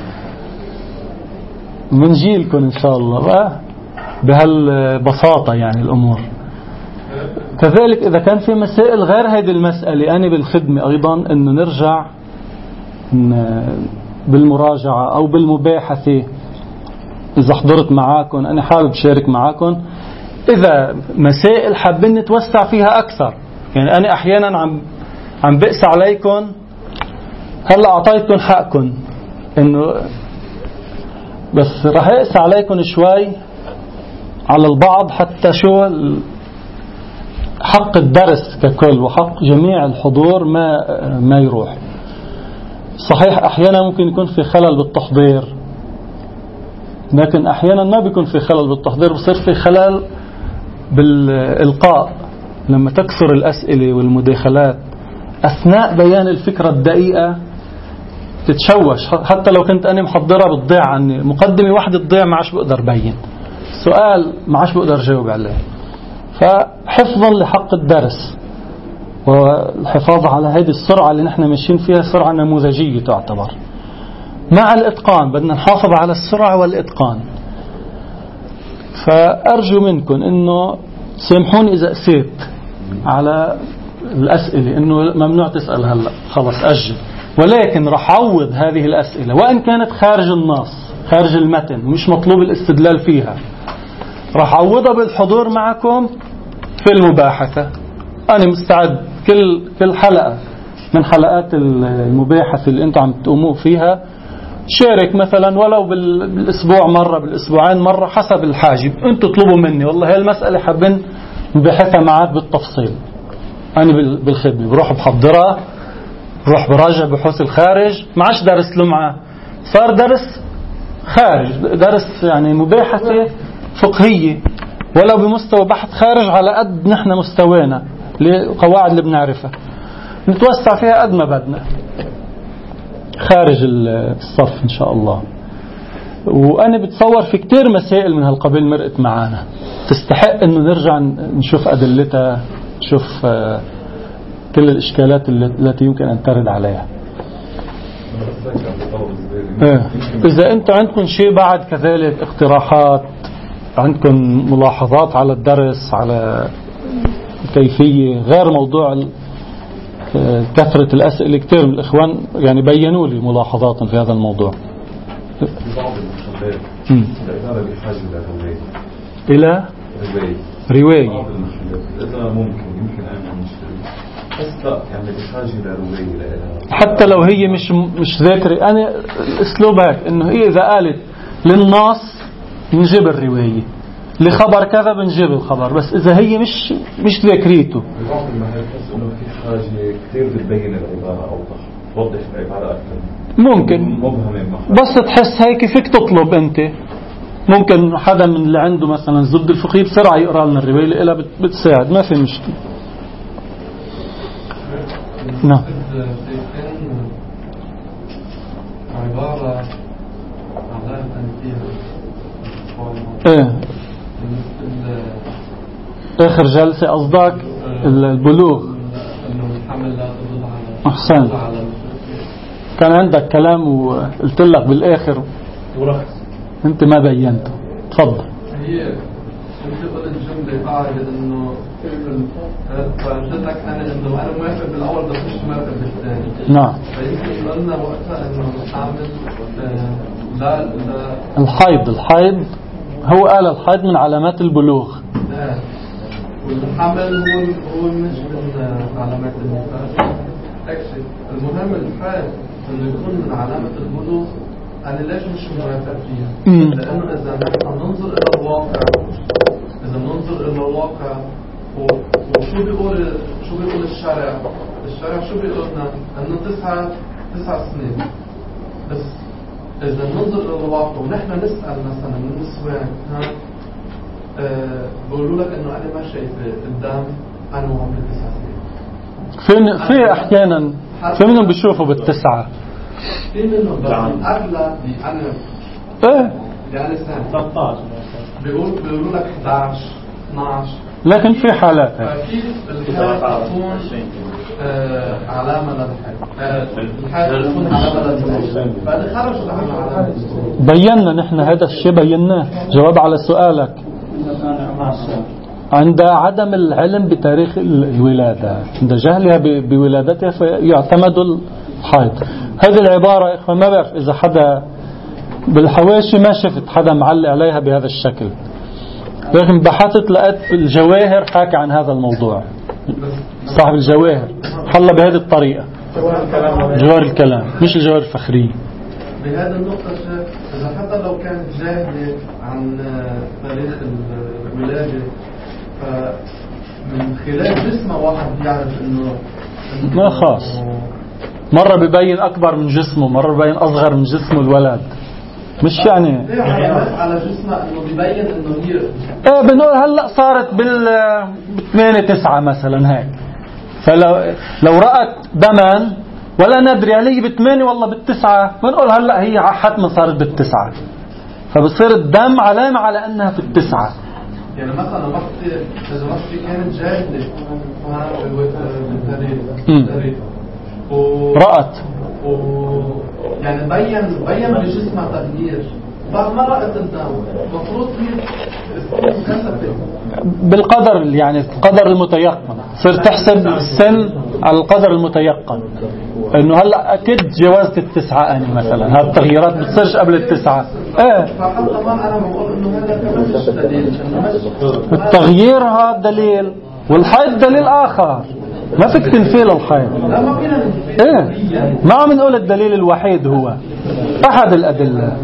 من جيلكم إن شاء الله بهالبساطة يعني الأمور. كذلك إذا كان في مسائل غير هذه المسألة أنا بالخدمة أيضا أنه نرجع بالمراجعة أو بالمباحثة. إذا حضرت معاكم أنا حابب شارك معاكم، إذا مسائل حابين نتوسع فيها أكثر يعني. أنا أحيانا عم عم بقس عليكم، هلأ أعطيتكم حقكم إنه بس رح أقس عليكم شوي على البعض حتى شو حق الدرس ككل وحق جميع الحضور ما ما يروح. صحيح أحيانا ممكن يكون في خلل بالتحضير، لكن أحيانا ما بيكون في خلل بالتحضير، بصير في خلل بالإلقاء لما تكثر الأسئلة والمداخلات أثناء بيان الفكرة الدقيقة. تتشوش. حتى لو كنت أنا محضرة بتضيع عني مقدمة واحدة تضيع، ما عادش بقدر بين سؤال، ما عادش بقدر جاوب عليه. فحفظا لحق الدرس والحفاظ على هذه السرعة اللي نحن ماشيين فيها، سرعة نموذجية تعتبر، مع الإتقان. بدنا نحافظ على السرعة والإتقان. فأرجو منكم إنه سامحوني إذا أسيت على الأسئلة، إنه ممنوع تسأل هلأ، خلص أجل، ولكن رح عوض هذه الأسئلة وإن كانت خارج النص خارج المتن مش مطلوب الاستدلال فيها، رح عوضها بالحضور معكم في المباحثة. أنا مستعد كل كل حلقة من حلقات المباحثة اللي أنتم عم تقوموا فيها شارك مثلا ولو بالأسبوع مرة، بالأسبوعين مرة، حسب الحاجة. أنتم تطلبوا مني والله هاي المسألة حابين نبحثها معك بالتفصيل، أنا بالخدمة بروح بحضرها، بروح براجع بحوث الخارج. ما عادش درس لمعة، صار درس خارج، درس يعني مباحثة فقهية ولو بمستوى بحث خارج على قد نحن مستوانا لقواعد اللي بنعرفها، نتوسع فيها قد ما بدنا خارج الصف إن شاء الله. وأنا بتصور في كتير مسائل من هالقبيل مرقت معانا تستحق إنه نرجع نشوف أدلتها، نشوف كل الإشكالات التي يمكن أن ترد عليها. إذا أنتم عندكم شيء بعد كذلك، اقتراحات، عندكم ملاحظات على الدرس، على كيفية غير موضوع كثرة الأسئلة، كتير من الإخوان يعني بيّنوا لي ملاحظات في هذا الموضوع. بعض المشاهدات الإدارة بحاجة إلى إلى رواية، بعض المشاهدات إذا ممكن يمكن أن نشتري بس لا يعني بحاجة إلى رواية، حتى لو هي مش مش ذاكرة. أنا الأسلوب هيك إنه هي إذا قالت للناس بنجيب الرواية، لخبر كذا بنجيب الخبر، بس إذا هي مش مش ذاكريته. بعض المحل بحس إنه في حاجة كثير بتبين العبارة أوضح، توضح العبارة أكثر، ممكن بس تحس هيك فيك تطلب أنت. ممكن حدا من اللي عنده مثلا زبد الفقهي بسرعة يقرأ لنا الرواية اللي إلها بتساعد، ما في مشكلة. نعم. عبارة ايه اخر جلسة قصدك البلوغ. احسن، كان عندك كلام وقلت لك بالاخر انت ما بينته. تفضل. هي انت قلت جملة قاعدة انه فقلت لك انا انه انا موافق بالاول بس مش موافق بالثاني. نعم. فيمكن قلنا وقتها انه نستعمل لا لا الحيض. الحيض هو قال الحيض من علامات البلوغ. لا، والحمل هو هو مش من علامات البلوغ. اكشلي المهم الحيض انه يكون من علامة البلوغ. أنا ليش مش موافق فيها؟ لأنه إذا نحن ننظر إلى الواقع، إذا ننظر إلى الواقع وشو بيقول شو بيقول الشرع؟ الشرع شو بيقولنا؟ إنه تسعة تسع سنين. بس إذا ننظر إلى الواقع ونحن نسأل مثلا من النسوان، ها أه بيقولوا لك إنه أنا ما شايفة قدام أنا وعمري تسع سنين. في في أحيانا في منهم بيشوفوا بالتسعة. في منهم بس أغلى أنا إيه يعني سنة ثلاثة عشر بيقول بيقولوا لك إحدى عشر اثنا عشر، لكن في حالات فكيف الحالة تكون آه علامة للحيض، الحالة تكون علامة للحيض، فهذا خرجت عن علامة. بينا نحن هذا الشيء بيناه. جواب على سؤالك عند عدم العلم بتاريخ الولادة، عند جهلها بولادتها فيعتمد الحيض. هذه العبارة إخوة ما بعرف إذا حدا بالحواشي ما شفت حدا معلق عليها بهذا الشكل، لكن بحثت لقيت الجواهر حاكي عن هذا الموضوع. صاحب الجواهر حلى بهذه الطريقة، جوار الكلام مش الجوار الفخرية. بهذا النقطة إذا حتى لو كانت جاهلة عن تاريخ الولادة فمن خلال جسمه واحد يعرف إنه ما خاص، مرة بيبين أكبر من جسمه، مرة بيبين أصغر من جسمه الولد، مش يعني على جسمه إنه بيبين إنه هي إيه بنقول هلأ صارت بال ثمانية تسعة مثلا هيك، فلو لو رأت دما ولا ندري هل هي بالثمانية والله بالتسعة، بنقول هلأ هي حتما صارت بالتسعة، فبصير الدم علامة على أنها في التسعة. يعني مثلا وقت إذا وقت كانت جاهدة بالتاريخ رأت و يعني بين بين بجسمها تغيير، بعد ما رأت الدم المفروض هي كسبت بالقدر، يعني القدر المتيقن، صرت تحسب السن على القدر المتيقن، انه هلا اكيد جوازت التسعة اني مثلا، هذه التغييرات بتصيرش قبل التسعة. ايه فحتى ما انا بقول انه هذا كمان مش دليل، التغيير هذا دليل والحيض دليل اخر، ما فيك تنفيل الحيض. لا ما فينا ايه ما عم نقول الدليل الوحيد هو احد الادله.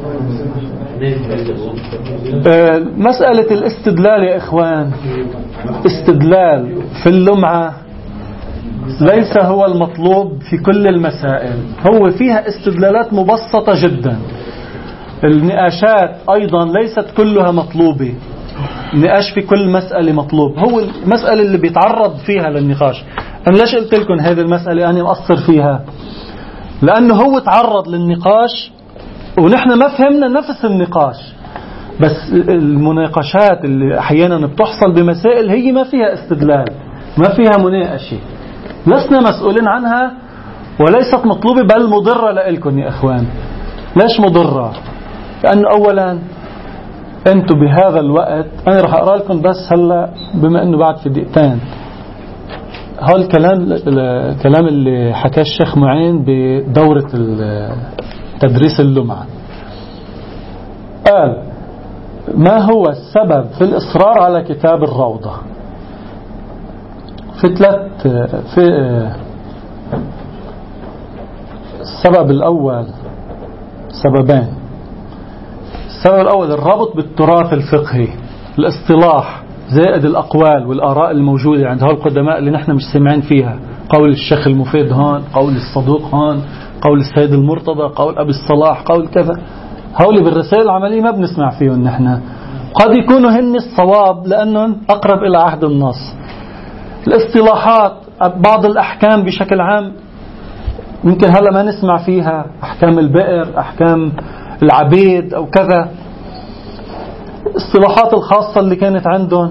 مسألة الاستدلال يا إخوان، استدلال في اللمعة ليس هو المطلوب في كل المسائل، هو فيها استدلالات مبسطة جدا. النقاشات أيضا ليست كلها مطلوبة، النقاش في كل مسألة مطلوب، هو المسألة اللي بيتعرض فيها للنقاش. أنا ليش قلت لكم هذه المسألة أنا مقصر فيها؟ لأنه هو تعرض للنقاش ونحن ما فهمنا نفس النقاش، بس المناقشات اللي أحيانا بتحصل بمسائل هي ما فيها استدلال، ما فيها مناقشة، لسنا مسؤولين عنها وليست مطلوبة، بل مضرة لإلكم يا إخوان. ليش مضرة؟ لأنه أولا أنتم بهذا الوقت، أنا رح أقرأ لكم بس هلأ بما أنه بعد في دقيقتين هذا الكلام الكلام اللي حكاه الشيخ معين بدورة تدريس اللمعة. قال: ما هو السبب في الإصرار على كتاب الروضة؟ في ثلاث في السبب الأول سببين. السبب الأول الربط بالتراث الفقهي، الاصطلاح زائد الأقوال والآراء الموجودة عند هؤلاء القدماء اللي نحن مش سمعين فيها، قول الشيخ المفيد هون، قول الصدوق هون، قول السيد المرتضى، قول أبي الصلاح، قول كذا، هؤلاء بالرسائل العملية ما بنسمع فيهم نحن، قد يكونوا هن الصواب لأنهم أقرب إلى عهد النص. الاصطلاحات بعض الأحكام بشكل عام ممكن هلا ما نسمع فيها، أحكام البئر، أحكام العبيد أو كذا، الاصطلاحات الخاصة اللي كانت عندهم.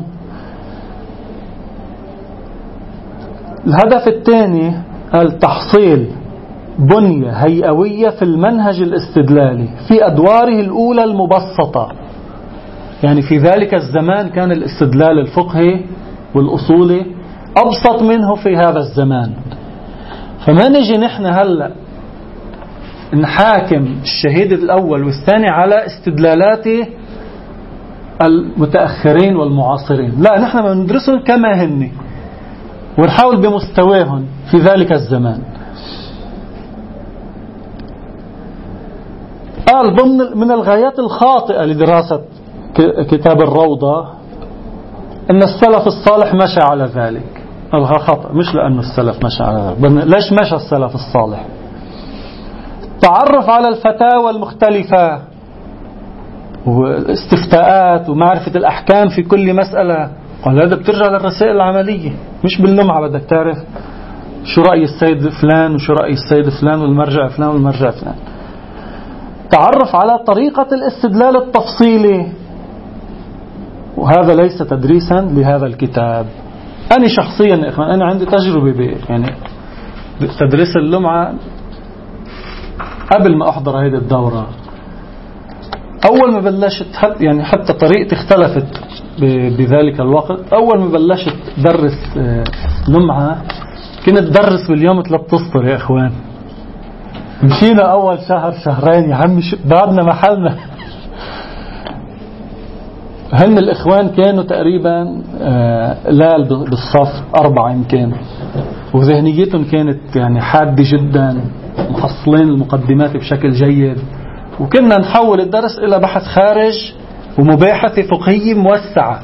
الهدف الثاني التحصيل بنية هيئوية في المنهج الاستدلالي في أدواره الأولى المبسطة. يعني في ذلك الزمان كان الاستدلال الفقهي والأصولي أبسط منه في هذا الزمان، فما نجي نحن هلأ نحاكم الشهيد الأول والثاني على استدلالات المتأخرين والمعاصرين، لا، نحن ما ندرسهم كما هن ونحاول بمستواهم في ذلك الزمان. قال: ضمن من الغايات الخاطئة لدراسة كتاب الروضة أن السلف الصالح مشى على ذلك. هذا خطأ، مش لأنه السلف مشى على ذلك، ليش مشى السلف الصالح؟ تعرف على الفتاوى المختلفة والاستفتاءات ومعرفة الأحكام في كل مسألة. قال هذا بترجع للرسائل العملية، مش باللمعة بدك تعرف شو رأي السيد فلان وشو رأي السيد فلان والمرجع فلان والمرجع فلان. تعرف على طريقة الاستدلال التفصيلي، وهذا ليس تدريسا لهذا الكتاب. أنا شخصيا يا إخوان أنا عندي تجربة ب يعني تدريس اللمعة قبل ما أحضر هذه الدورة. أول ما بلشت حتى يعني حتى طريقتي اختلفت بذلك الوقت. أول ما بلشت درس لمعة كنت درس باليوم ثلاث أسطر يا إخوان. مشينا أول شهر شهرين يا عمي بعدنا محلنا. هن الإخوان كانوا تقريبا لال بالصف أربعة يمكن، وذهنيتهم كانت يعني حادة جدا، محصلين المقدمات بشكل جيد، وكنا نحول الدرس إلى بحث خارج ومباحثة فقهية موسعة.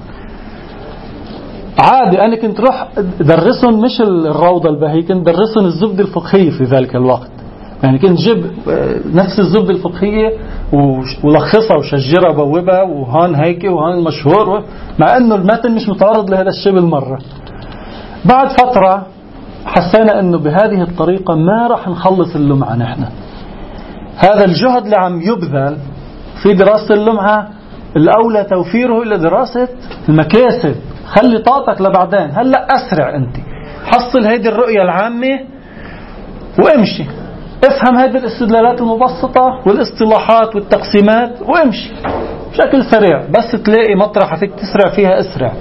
عادي أنا كنت روح درسهم مش الروضة البهية، كنت درسهم الزبدة الفقهية في ذلك الوقت. يعني كنت جيب نفس الزبدة الفقهية ولخصها وشجرها بوبها وهان هيك وهان المشهور، مع أنه المتن مش متعرض لهذا الشيء بالمرة. بعد فترة حسينا أنه بهذه الطريقة ما راح نخلص اللمعة. نحن هذا الجهد اللي عم يبذل في دراسة اللمعة الأولى توفيره إلى دراسة المكاسب. خلي طاقتك لبعدين، هلأ أسرع أنت، حصل هيدي الرؤية العامة وامشي، افهم هذه الاستدلالات المبسطة والاصطلاحات والتقسيمات وامشي بشكل سريع. بس تلاقي مطرح فيك تسرع فيها اسرع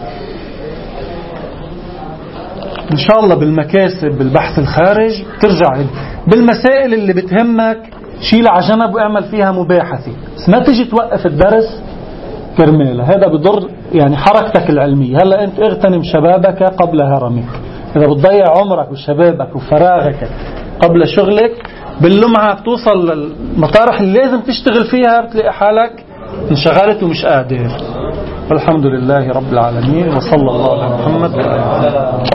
إن شاء الله. بالمكاسب بالبحث الخارج ترجع بالمسائل اللي بتهمك شيل على جنب واعمل فيها مباحثة، بس ما تجي توقف الدرس كرمالة. هذا بضر يعني حركتك العلمية. هلأ أنت اغتنم شبابك قبل هرمك. إذا بتضيع عمرك وشبابك وفراغك قبل شغلك، باللمعة بتوصل للمطارح اللي لازم تشتغل فيها بتلاقي حالك انشغلت ومش قادر. والحمد لله رب العالمين، وصلى الله على محمد وعلى آله.